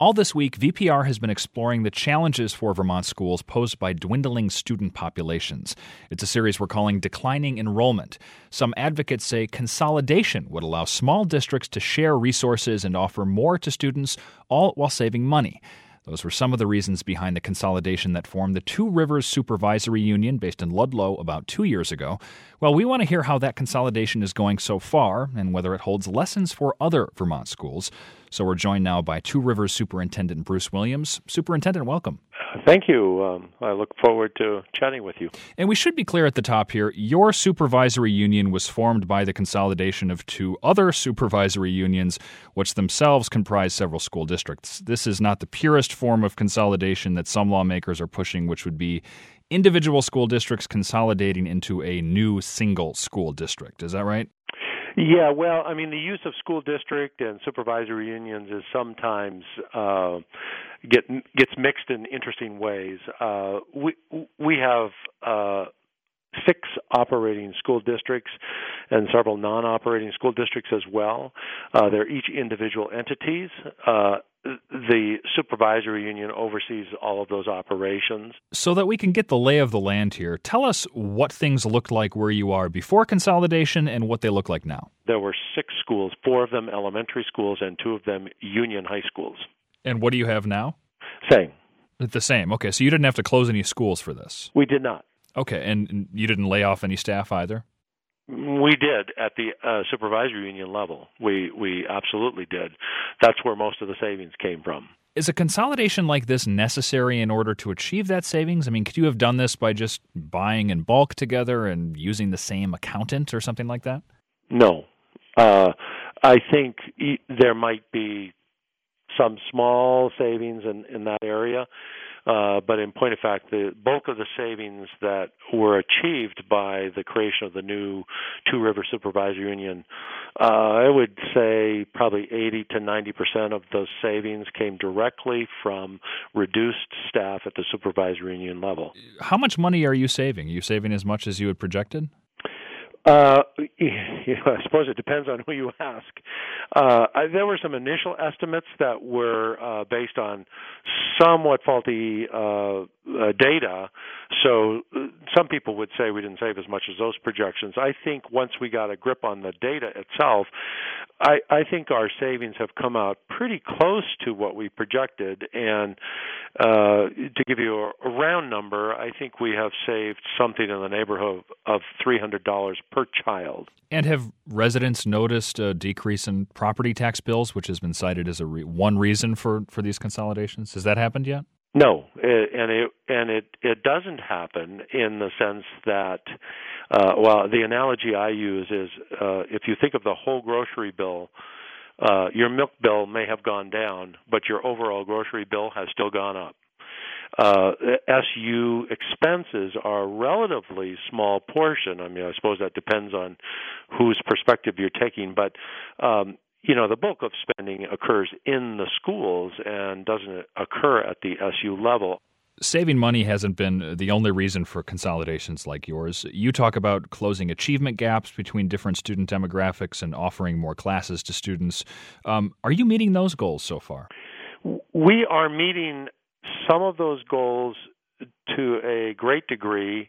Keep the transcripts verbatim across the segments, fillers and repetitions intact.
All this week, V P R has been exploring the challenges for Vermont schools posed by dwindling student populations. It's a series we're calling Declining Enrollment. Some advocates say consolidation would allow small districts to share resources and offer more to students, all while saving money. Those were some of the reasons behind the consolidation that formed the Two Rivers Supervisory Union based in Ludlow about two years ago. Well, we want to hear how that consolidation is going so far and whether it holds lessons for other Vermont schools. So we're joined now by Two Rivers Superintendent Bruce Williams. Superintendent, welcome. Thank you. Um, I look forward to chatting with you. And we should be clear at the top here, your supervisory union was formed by the consolidation of two other supervisory unions, which themselves comprise several school districts. This is not the purest form of consolidation that some lawmakers are pushing, which would be individual school districts consolidating into a new single school district. Is that right? Yeah, well, I mean, the use of school district and supervisory unions is sometimes uh, get gets mixed in interesting ways. Uh, we we have uh, six operating school districts and several non-operating school districts as well. Uh, they're each individual entities. Uh, the supervisory union oversees all of those operations. So that we can get the lay of the land here, tell us what things looked like where you are before consolidation and what they look like now. There were six schools, four of them elementary schools and two of them union high schools. And what do you have now? Same. The same. Okay, so you didn't have to close any schools for this. We did not. Okay, and you didn't lay off any staff either? We did at the uh, supervisory union level. We we absolutely did. That's where most of the savings came from. Is a consolidation like this necessary in order to achieve that savings? I mean, could you have done this by just buying in bulk together and using the same accountant or something like that? No. Uh, I think e- there might be some small savings in, in that area. Uh, but in point of fact, the bulk of the savings that were achieved by the creation of the new Two River Supervisory Union, uh, I would say probably eighty to ninety percent of those savings came directly from reduced staff at the supervisory union level. How much money are you saving? Are you saving as much as you had projected? Uh, you know, I suppose it depends on who you ask. Uh, I, there were some initial estimates that were uh, based on somewhat faulty uh, uh, data, so uh, some people would say we didn't save as much as those projections. I think once we got a grip on the data itself, I, I think our savings have come out pretty close to what we projected, and uh, to give you a, a round number, I think we have saved something in the neighborhood of three hundred dollars per child. And have residents noticed a decrease in property tax bills, which has been cited as a re- one reason for, for these consolidations? Has that happened yet? No, it, and it and it, it doesn't happen in the sense that, uh, well, the analogy I use is uh, if you think of the whole grocery bill, uh, your milk bill may have gone down, but your overall grocery bill has still gone up. Uh, S U expenses are a relatively small portion. I mean, I suppose that depends on whose perspective you're taking, but um, you know, the bulk of spending occurs in the schools and doesn't occur at the S U level. Saving money hasn't been the only reason for consolidations like yours. You talk about closing achievement gaps between different student demographics and offering more classes to students. Um, are you meeting those goals so far? We are meeting some of those goals to a great degree,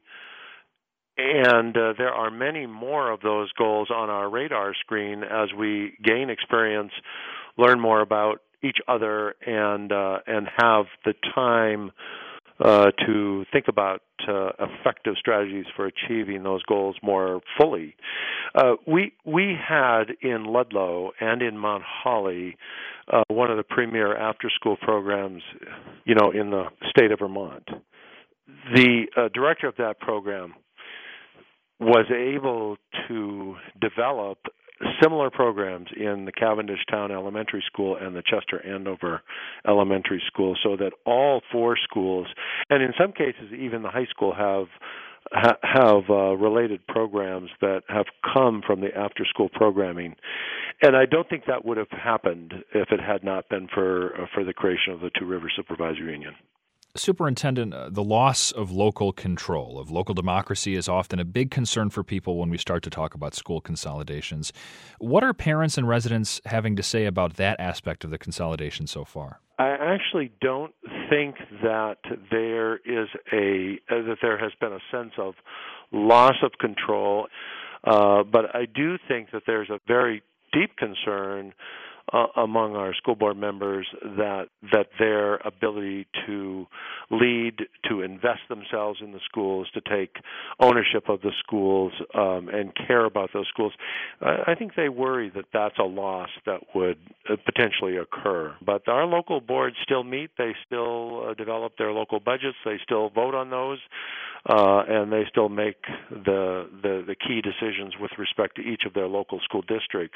and uh, there are many more of those goals on our radar screen as we gain experience, learn more about each other, and uh, and have the time uh, to think about uh, effective strategies for achieving those goals more fully. Uh, we we had in Ludlow and in Mount Holly uh, one of the premier after-school programs, you know, in the state of Vermont. The uh, director of that program was able to develop similar programs in the Cavendish Town Elementary School and the Chester Andover Elementary School, so that all four schools, and in some cases even the high school, have ha- have uh, related programs that have come from the after-school programming. And I don't think that would have happened if it had not been for uh, for the creation of the Two Rivers Supervisory Union. Superintendent, uh, the loss of local control, of local democracy, is often a big concern for people when we start to talk about school consolidations. What are parents and residents having to say about that aspect of the consolidation so far? I actually don't think that there is a uh, that there has been a sense of loss of control, uh, but I do think that there's a very deep concern Uh, among our school board members that that their ability to lead, to invest themselves in the schools, to take ownership of the schools, um, and care about those schools, I, I think they worry that that's a loss that would uh, potentially occur. But our local boards still meet. They still uh, develop their local budgets. They still vote on those, uh, and they still make the, the the key decisions with respect to each of their local school districts.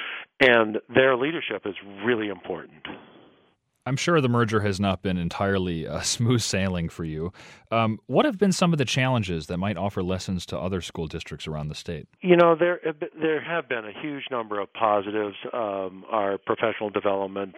And their leadership is really important. I'm sure the merger has not been entirely uh, smooth sailing for you. Um, what have been some of the challenges that might offer lessons to other school districts around the state? You know, there there have been a huge number of positives. Um, our professional development.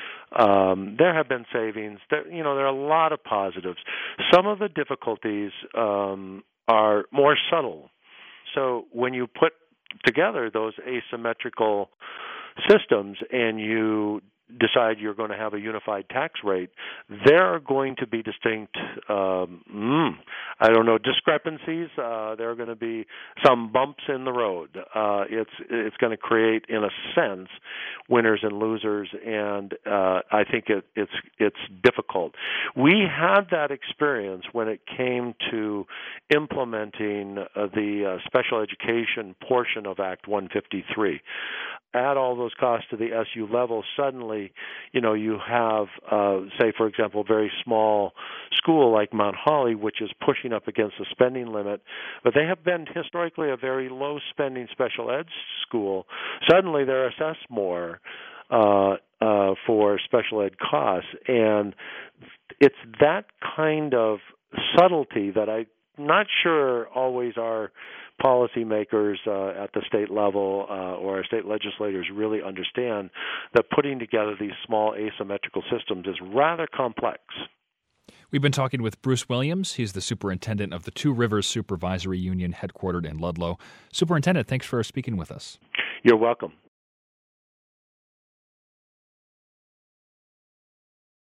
Um, there have been savings. There, you know, there are a lot of positives. Some of the difficulties um, are more subtle. So when you put together those asymmetrical systems and you decide you're going to have a unified tax rate, there are going to be distinct, um, mm, I don't know, discrepancies. Uh, there are going to be some bumps in the road. Uh, it's it's going to create, in a sense, winners and losers, and uh, I think it, it's it's difficult. We had that experience when it came to implementing uh, the uh, special education portion of Act one fifty-three. Add all those costs to the S U level, suddenly, you know, you have, uh, say, for example, a very small school like Mount Holly, which is pushing up against the spending limit, but they have been historically a very low-spending special ed school. Suddenly they're assessed more uh, uh, for special ed costs, and it's that kind of subtlety that I'm not sure always are policymakers uh, at the state level uh, or our state legislators really understand that putting together these small asymmetrical systems is rather complex. We've been talking with Bruce Williams. He's the superintendent of the Two Rivers Supervisory Union headquartered in Ludlow. Superintendent, thanks for speaking with us. You're welcome.